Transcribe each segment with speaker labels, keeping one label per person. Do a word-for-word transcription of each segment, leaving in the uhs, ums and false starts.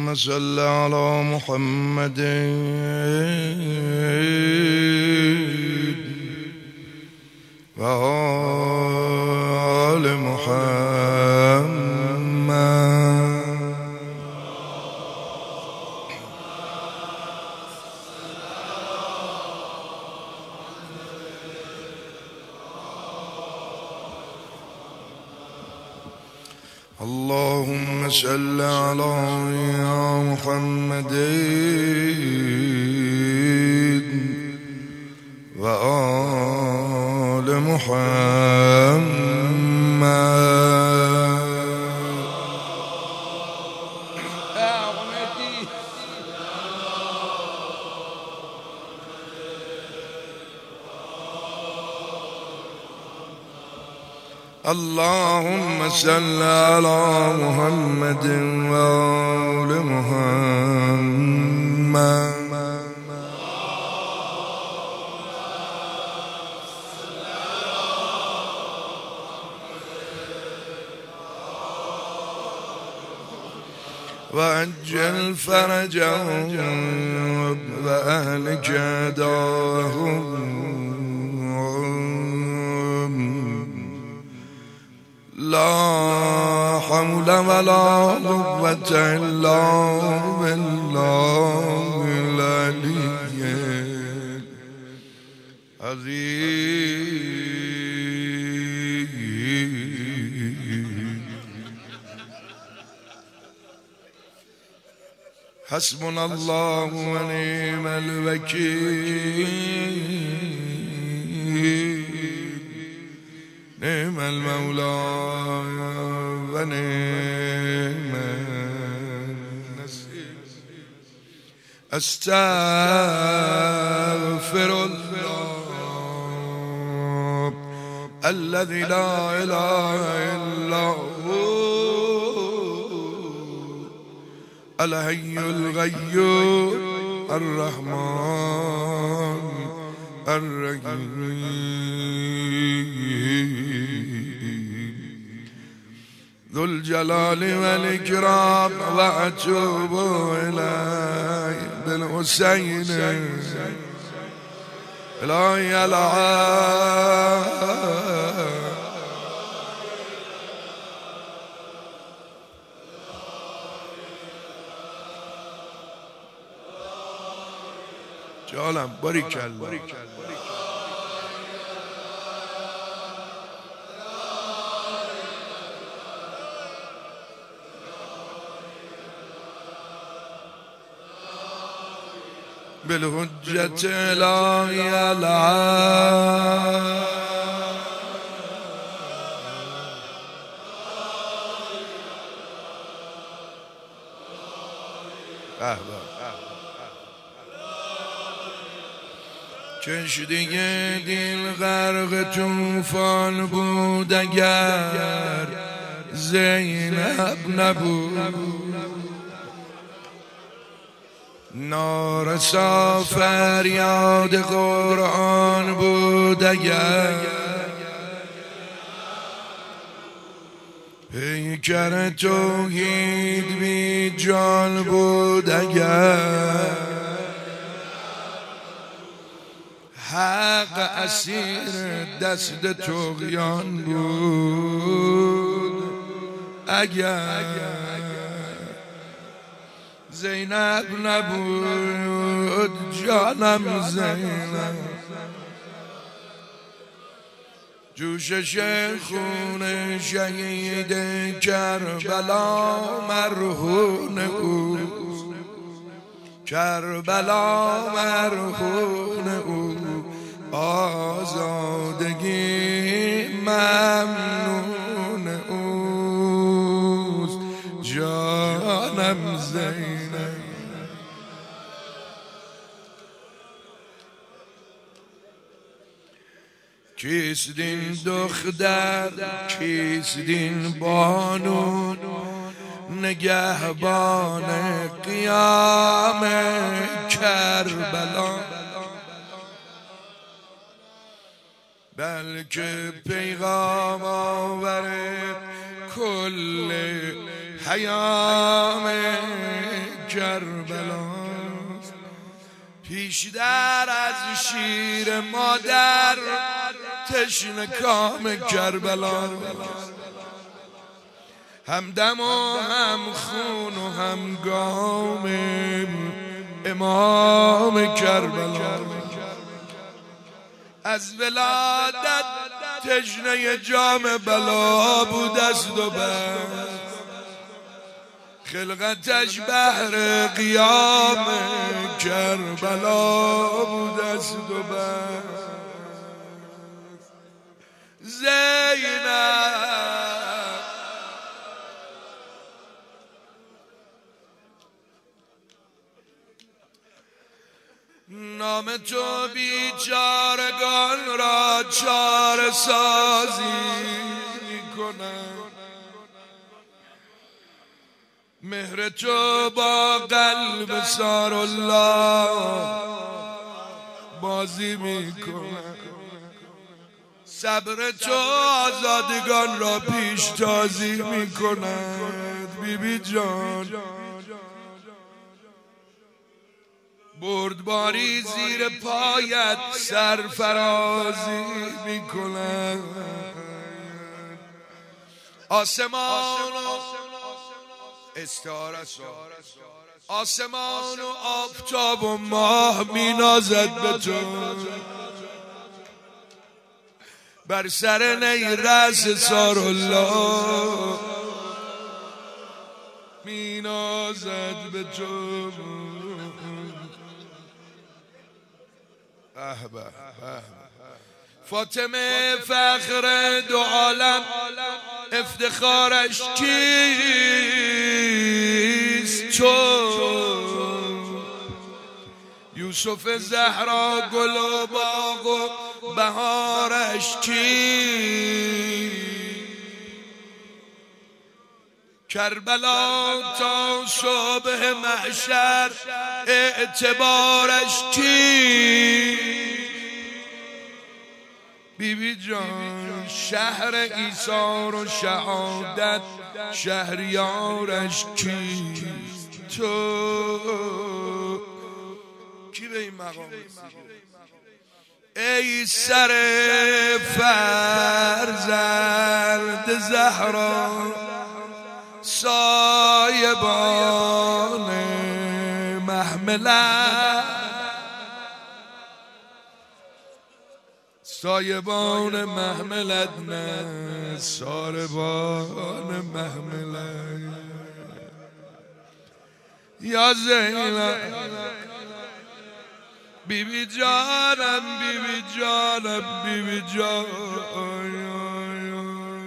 Speaker 1: اللهم صل على محمد و آل محمد. اللهم صل على محمد و آل محمد. اللهم صل على محمد و آل محمد. وعجل فرجهم وأهلك دارهم. لا حول ولا قوة إلا بالله العلي العظيم. حسبنا الله ونعم الوكيل. نعم المولى ونعم النصير. استغفر الله الذي لا اله الا هو الحي القيوم الرحمن الرحيم ذو الجلال والإكرام. وأتوب إليه بالحسين إلهي العالم. جالم بارك الله. بالحجة إلهي العالم. کشتی دل غرق طوفان بود اگر زینب نبود. نارسا فریاد قرآن بود اگر پیکر توحید بی جان بود اگر حق اسیر دست طغیان بود اگر زینب نبود جانم زینب. جوشش خون شهید کربلا مرهون او. کربلا مرهون او. آزادگی ممنون اوست جانم زینب. کیست این دختر کیست این بانو نگهبان قیام کربلا. بلکه پیغام آور کل پیام کربلاست. پیشتر از شیر مادر تشنه کام کربلاست. هم دم و هم خون و هم گام امام کربلا. از ولادت تشنه جام بلا بود است و بس، خلقتش بحر قیام کربلا بود است و بس. زینب نام تو بیچارگان را چاره سازی میکنم، مهر تو با قلب سار الله بازی میکنم، صبر تو آزادگان را پیش تازی میکند. بی بی جان بردباری زیر پایت سرفرازی میکنند. آسمان و استعاره آسمان و آفتاب و ماه مینازد به تو، بر سر نی رأس سار الله مینازد به تو. فاطمه فخر دو عالم افتخارش کیست؟ چون یوسف زهرا گل و باغ و بهارش کیست؟ کربلا تا صبح محشر اعتبارش کیست؟ بی بی جان شهر ایثار و شهادت شهریارش کیست؟ تو کی به این مقام ای سر فرزند زهرا سایبان محملت، سایبان محملت نه ساربان محملت. یا زینب بی بی جانم بی بی جانم بی بی جانم.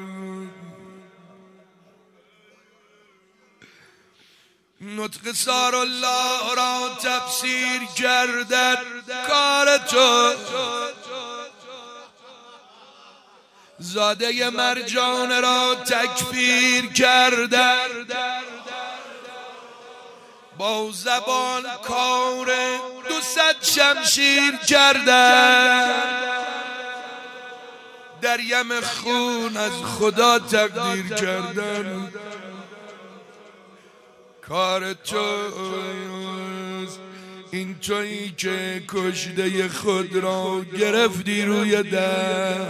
Speaker 1: نطق سار الله را تفسیر کردن کار تو، زاده مرجان را تکفیر کردن با زبان کار دو صد شمشیر کردن. در یم خون از خدا تقدیر کردن کار توست. این تویی که کشته خود را گرفتی روی در،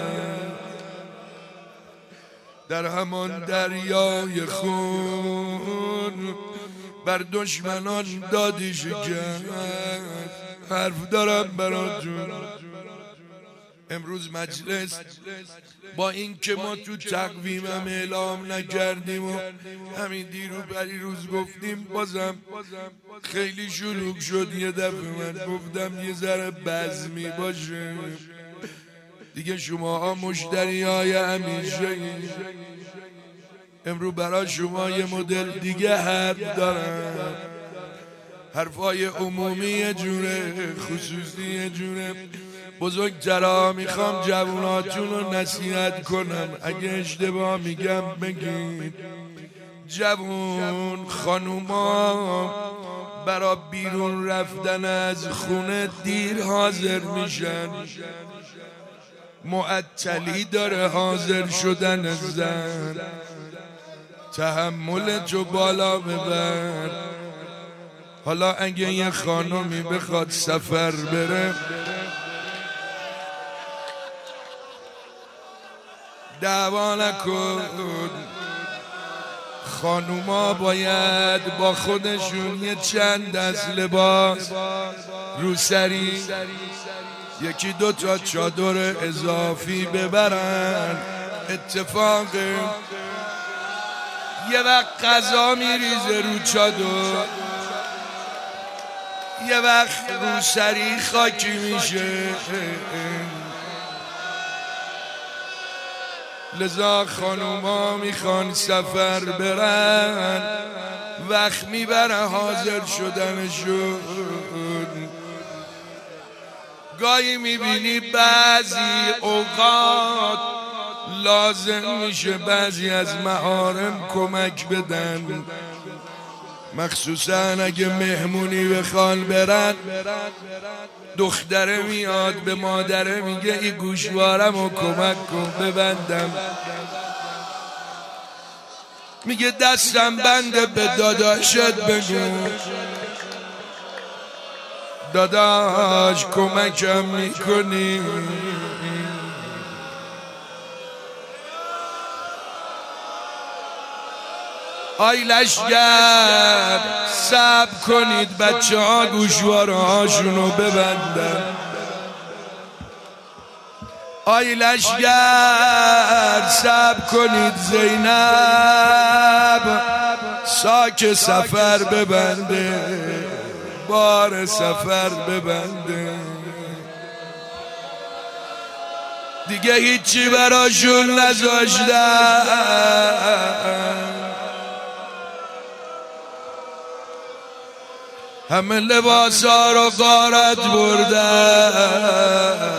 Speaker 1: در همان دریای خون بر دشمنان دادی شکست. حرف دارم براتون. امروز مجلس با این که ما تو تقویمم اعلام نکردیم و همین دیرو بری روز گفتیم، بازم خیلی شلوغ شد. یه دفعه من گفتم یه ذره بزمی باشه دیگه، شما ها مشتری های همیشه. امروز برای شما یه مدل دیگه حرف دارم. حرفای عمومی یه جوره، خصوصی یه جوره. بزرگترا میخوام جواناتون رو نصیحت کنم، اگه اشتباه میگم بگید. جوان خانوما برا بیرون رفتن از خونه دیر حاضر میشن، معطلی داره حاضر شدن از زن. تحمل تو بالا ببر، حالا اگه یه خانمی بخواد سفر بره، دعوا نکن، خانوما باید با خودشون یه چند دست لباس روسری، یکی دو تا چادر اضافی ببرن. اتفاق یه وقت غذا میریزه رو چادر، یه وقت روسری خاکی میشه. لذا خانوما میخوان سفر برن، وقت میبره حاضر شدنشون. گاهی میبینی بعضی اوقات لازم میشه بعضی از محارم کمک بدن، مخصوصا اگه مهمونی بخوان برن. دختره میاد به مادره میگه ای گوشوارم رو کمک کن ببندم، میگه دستم بنده به داداشت بگو داداش کمکم میکنی. آی لشگر صبر کنید بچه ها گوشواره هاشونو ببندن. آی لشگر صبر کنید زینب ساک سفر ببنده، بار سفر ببنده. دیگه هیچی براشون نذاشتن، همه لباس ها رو غارت بردن،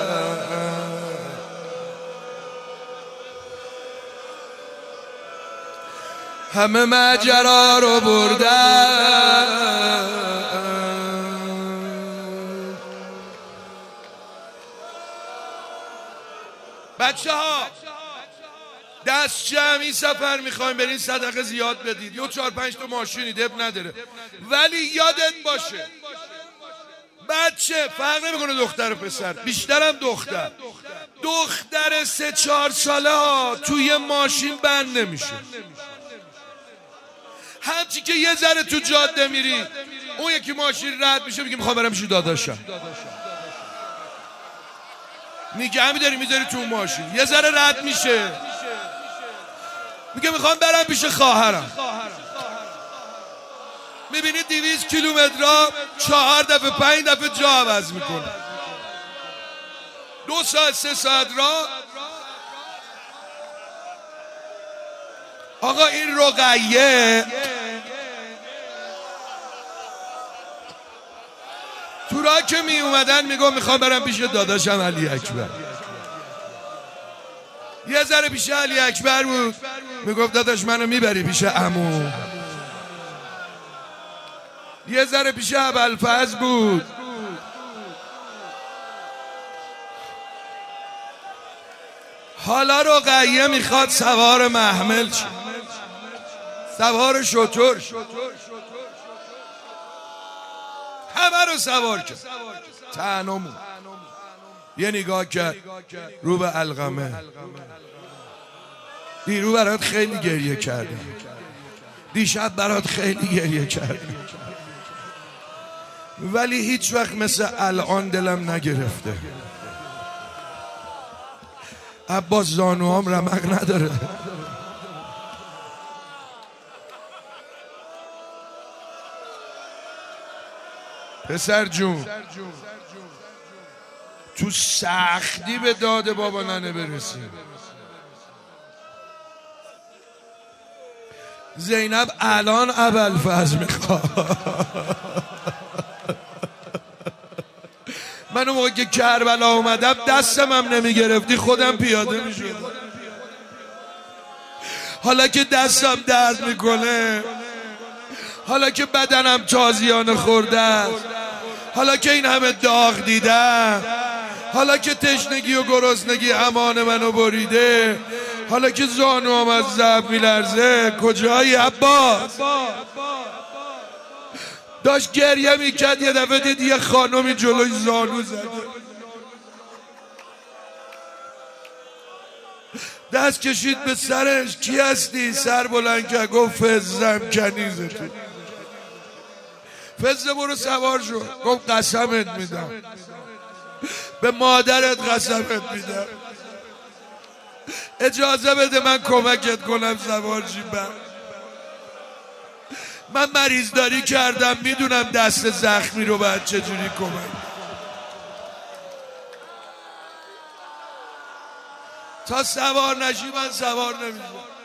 Speaker 1: همه ماجرا رو بردن. بچه ها دست جمعی سفر میخوایم برین، صدقه زیاد بدید، یه چهار پنج تا ماشینی دب نداره، ولی یادت باشه بچه فرق نمیکنه دختر و پسر، بیشترم دختر، دختر سه چهار ساله ها توی ماشین بند نمیشه. همچی که یه ذره تو جاده میری اون یکی ماشین رد میشه میگه میخوام برم پیش داداشم، میگه همی داری میذاری تو ماشین، یه ذره رد میشه میگه میخوام برم پیش خواهرم. میبینی دویست کیلومتر را چهار دفعه پنج دفعه جا عوض میکنه، دو ساعت سه ساعت را. آقا این رقیه تو را که می اومدن میگو میخوام برم پیش داداشم علی اکبر، یه ذره پیش علی اکبر بود میگفت داداش منو میبری پیش عمو، یه ذره پیش ابوالفضل بود، حالا رقیه میخواد سوار محمل شه، سوار شتر، همه رو سوار کرد. تنمون یه نگاه کرد رو به علقمه، دیرو برات خیلی گریه کردم، دیشب برات خیلی گریه کردم، ولی هیچ وقت مثل الان دلم نگرفته. عباس زانوام رمق نداره، پسر جون تو سختی به داد بابا ننه برسی. زینب الان ابوالفضل میخواد. من اون موقع که کربلا اومدم دستم هم نمیگرفتی خودم پیاده میشدم، حالا که دستم درد میکنه، حالا که بدنم تازیانه خورده است، حالا که این همه داغ دیدم، حالا که تشنگی و گرسنگی امان منو بریده، حالا که زانوام از ضعف میلرزه، کجایی عباس؟ داشت گریه میکرد، یه دفعه دید یه خانمی جلوی زانو زده، دست کشید به سرش. کی هستی؟ سر بلند کرد گفت فزم کنیزه تو. فزه برو سوار شو. گفت قسمت میدم، به مادرت قسمت میدم، اجازه بده من کمکت کنم سوار شی. من مریض داری کردم، میدونم دست زخمی رو باید چجوری کمک. تا سوار نشی من سوار نمیشم.